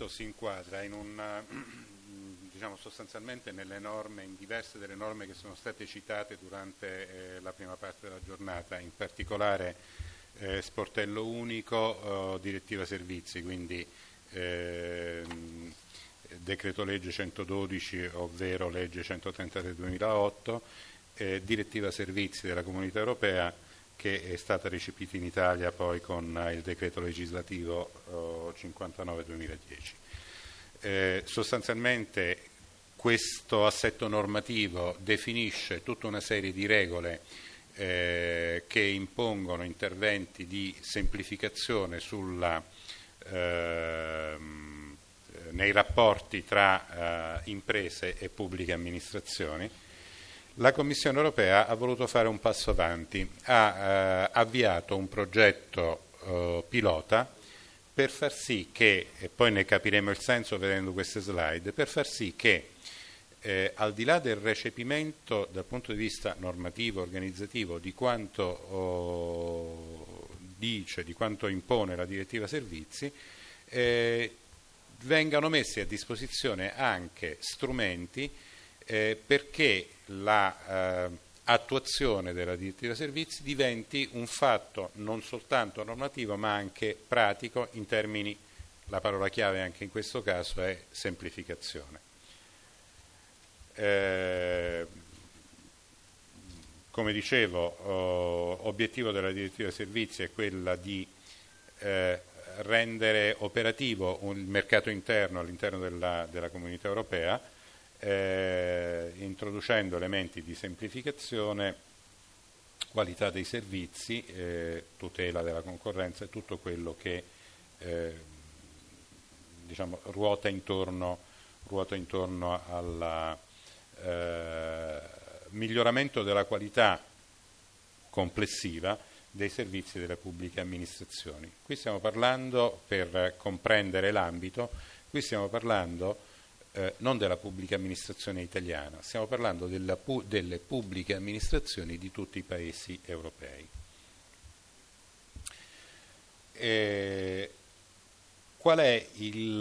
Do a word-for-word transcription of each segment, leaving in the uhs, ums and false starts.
provvedimento si inquadra in un, diciamo sostanzialmente nelle norme, in diverse delle norme che sono state citate durante eh, la prima parte della giornata, in particolare eh, sportello unico, eh, direttiva servizi, quindi eh, decreto legge centododici, ovvero legge centotrentatré duemilaotto, eh, direttiva servizi della Comunità Europea, che è stata recepita in Italia poi con il decreto legislativo oh, cinquantanove duemiladieci. Eh, sostanzialmente questo assetto normativo definisce tutta una serie di regole eh, che impongono interventi di semplificazione sulla, eh, nei rapporti tra eh, imprese e pubbliche amministrazioni. La Commissione europea ha voluto fare un passo avanti, ha eh, avviato un progetto eh, pilota per far sì che, e poi ne capiremo il senso vedendo queste slide, per far sì che eh, al di là del recepimento dal punto di vista normativo, organizzativo, di quanto oh, dice, di quanto impone la direttiva servizi, eh, vengano messi a disposizione anche strumenti eh, perché la eh, attuazione della direttiva servizi diventi un fatto non soltanto normativo ma anche pratico in termini, la parola chiave anche in questo caso è semplificazione. Eh, come dicevo, oh, obiettivo della direttiva servizi è quella di eh, rendere operativo il mercato interno all'interno della, della Comunità Europea, Eh, introducendo elementi di semplificazione, qualità dei servizi, eh, tutela della concorrenza e tutto quello che eh, diciamo, ruota intorno, ruota intorno al eh, miglioramento della qualità complessiva dei servizi delle pubbliche amministrazioni. Qui stiamo parlando, per comprendere l'ambito, qui stiamo parlando Eh, non della pubblica amministrazione italiana, stiamo parlando della pu- delle pubbliche amministrazioni di tutti i paesi europei. Eh, qual è il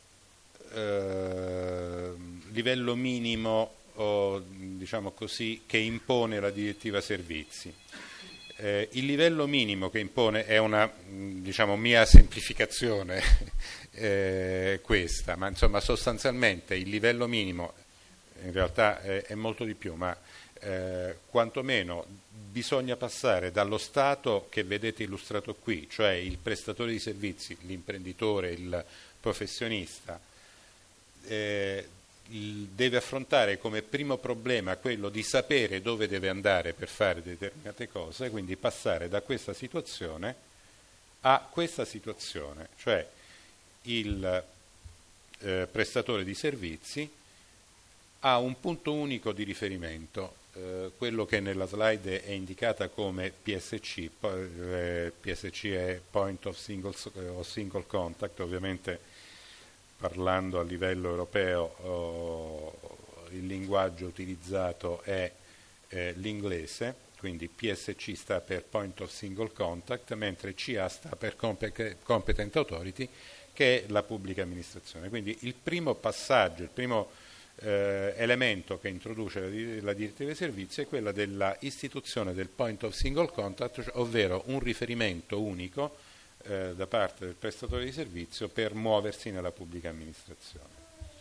eh, livello minimo, o, diciamo così, che impone la direttiva servizi? Eh, il livello minimo che impone è una, diciamo, mia semplificazione eh, questa, ma insomma sostanzialmente il livello minimo in realtà è, è molto di più, ma eh, quantomeno bisogna passare dallo Stato che vedete illustrato qui, cioè il prestatore di servizi, l'imprenditore, il professionista, eh, deve affrontare come primo problema quello di sapere dove deve andare per fare determinate cose, quindi passare da questa situazione a questa situazione, cioè il eh, prestatore di servizi ha un punto unico di riferimento, eh, quello che nella slide è indicata come P S C, eh, P S C è Point of Single, of single Contact, ovviamente parlando a livello europeo oh, il linguaggio utilizzato è eh, l'inglese, quindi P S C sta per Point of Single Contact, mentre C A sta per Competent Authority, che è la pubblica amministrazione. Quindi il primo passaggio, il primo eh, elemento che introduce la, la direttiva dei servizi è quella della istituzione del Point of Single Contact, ovvero un riferimento unico Eh, da parte del prestatore di servizio per muoversi nella pubblica amministrazione.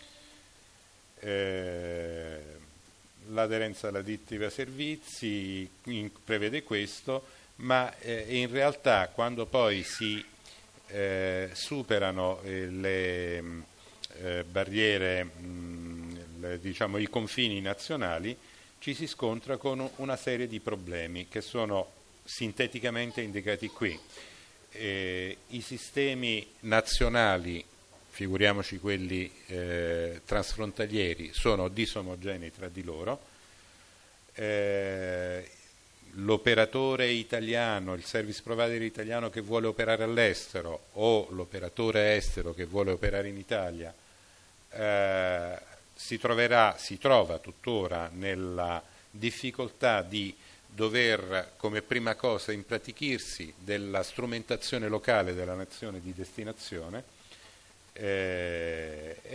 Eh, l'aderenza alla direttiva servizi in, prevede questo, ma eh, in realtà quando poi si eh, superano eh, le eh, barriere, mh, le, diciamo i confini nazionali, ci si scontra con una serie di problemi che sono sinteticamente indicati qui. Eh, I sistemi nazionali, figuriamoci quelli eh, transfrontalieri, sono disomogenei tra di loro, eh, l'operatore italiano, il service provider italiano che vuole operare all'estero o l'operatore estero che vuole operare in Italia eh, si troverà, si trova tuttora nella difficoltà di dover come prima cosa impratichirsi della strumentazione locale della nazione di destinazione, eh,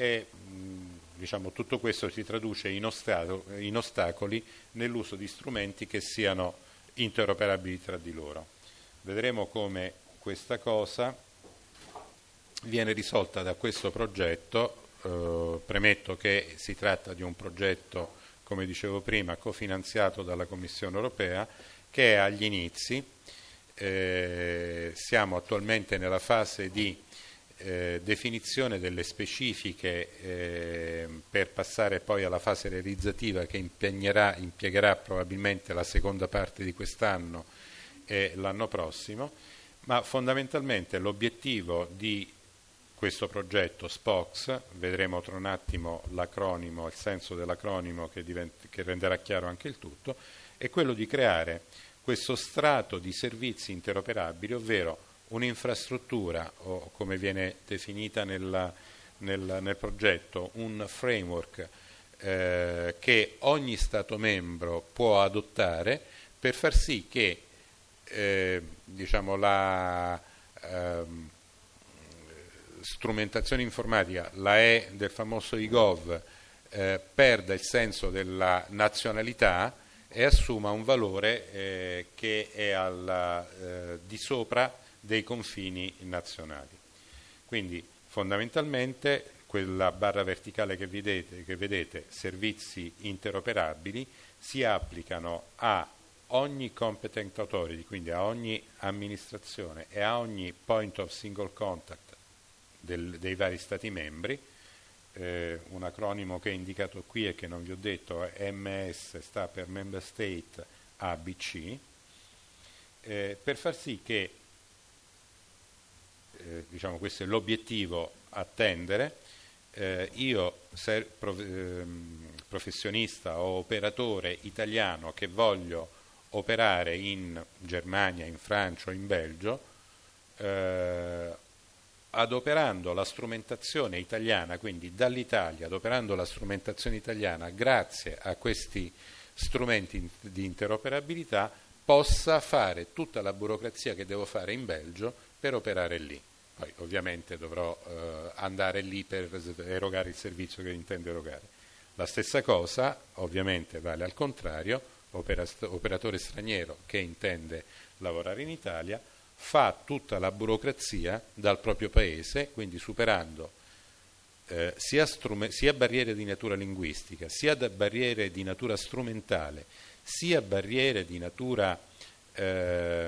e mh, diciamo, tutto questo si traduce in, ostaco- in ostacoli nell'uso di strumenti che siano interoperabili tra di loro. Vedremo come questa cosa viene risolta da questo progetto. Eh, premetto che si tratta di un progetto, come dicevo prima, cofinanziato dalla Commissione europea, che è agli inizi. Eh, siamo attualmente nella fase di eh, definizione delle specifiche eh, per passare poi alla fase realizzativa che impegnerà, impiegherà probabilmente la seconda parte di quest'anno e l'anno prossimo, ma fondamentalmente l'obiettivo di questo progetto SPOX, vedremo tra un attimo l'acronimo, il senso dell'acronimo che, divent- che renderà chiaro anche il tutto, è quello di creare questo strato di servizi interoperabili, ovvero un'infrastruttura, o come viene definita nella, nel, nel progetto, un framework eh, che ogni Stato membro può adottare per far sì che eh, diciamo, la ehm, strumentazione informatica, la E del famoso eGov, eh, perda il senso della nazionalità e assuma un valore eh, che è al eh, di sopra dei confini nazionali. Quindi fondamentalmente quella barra verticale che vedete, che vedete, servizi interoperabili, si applicano a ogni competent authority, quindi a ogni amministrazione e a ogni point of single contact del, dei vari Stati membri. Eh, un acronimo che è indicato qui e che non vi ho detto è M S, sta per Member State A B C, eh, per far sì che, eh, diciamo questo è l'obiettivo a tendere, eh, io ser, prof, eh, professionista o operatore italiano che voglio operare in Germania, in Francia o in Belgio, eh, adoperando la strumentazione italiana, quindi dall'Italia, adoperando la strumentazione italiana grazie a questi strumenti di interoperabilità, possa fare tutta la burocrazia che devo fare in Belgio per operare lì. Poi ovviamente dovrò eh, andare lì per erogare il servizio che intendo erogare. La stessa cosa ovviamente vale al contrario, opera, operatore straniero che intende lavorare in Italia, fa tutta la burocrazia dal proprio paese, quindi superando eh, sia, strume- sia barriere di natura linguistica, sia barriere di natura strumentale, sia barriere di natura eh,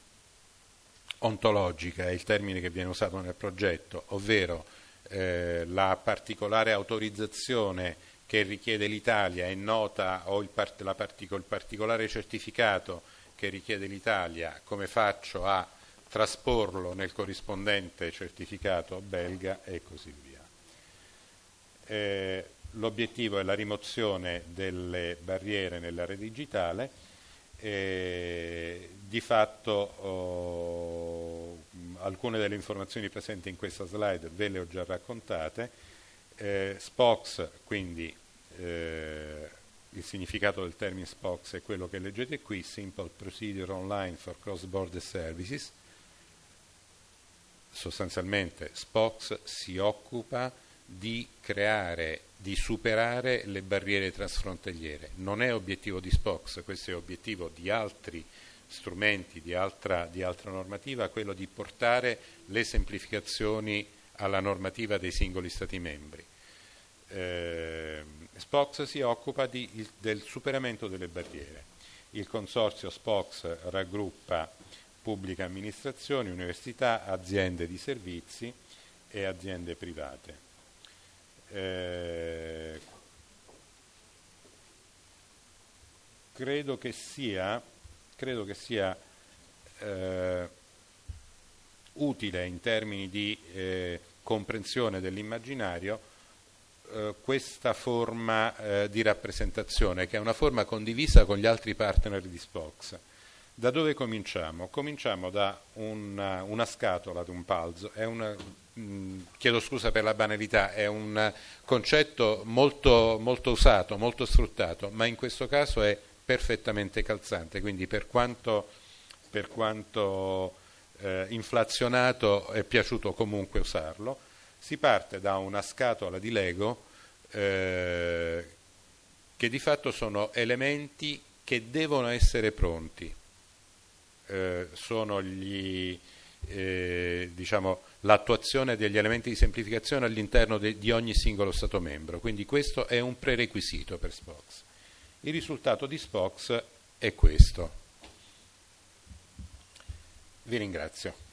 ontologica, è il termine che viene usato nel progetto, ovvero eh, la particolare autorizzazione che richiede l'Italia è nota, o il, part- la partic- il particolare certificato che richiede l'Italia, come faccio a trasporlo nel corrispondente certificato belga e così via. Eh, l'obiettivo è la rimozione delle barriere nell'area digitale. Eh, di fatto oh, alcune delle informazioni presenti in questa slide ve le ho già raccontate. Eh, SPOX, quindi eh, il significato del termine SPOX è quello che leggete qui, Simple Procedure Online for Cross-Border Services. Sostanzialmente SPOX si occupa di creare, di superare le barriere transfrontaliere. Non è obiettivo di SPOX, questo è obiettivo di altri strumenti, di altra, di altra normativa, quello di portare le semplificazioni alla normativa dei singoli Stati membri. Eh, SPOX si occupa di, il, del superamento delle barriere. Il consorzio SPOX raggruppa pubbliche amministrazioni, università, aziende di servizi e aziende private. Eh, credo che sia, credo che sia eh, utile in termini di eh, comprensione dell'immaginario eh, questa forma eh, di rappresentazione, che è una forma condivisa con gli altri partner di SPOX. Da dove cominciamo? Cominciamo da una, una scatola, da un palzo, è una, mh, chiedo scusa per la banalità, è un concetto molto, molto usato, molto sfruttato, ma in questo caso è perfettamente calzante, quindi per quanto, per quanto eh, inflazionato è piaciuto comunque usarlo. Si parte da una scatola di Lego eh, che di fatto sono elementi che devono essere pronti, eh, sono gli, eh, diciamo, l'attuazione degli elementi di semplificazione all'interno de- di ogni singolo Stato membro, quindi questo è un prerequisito per SPOX. Il risultato di SPOX è questo. Vi ringrazio.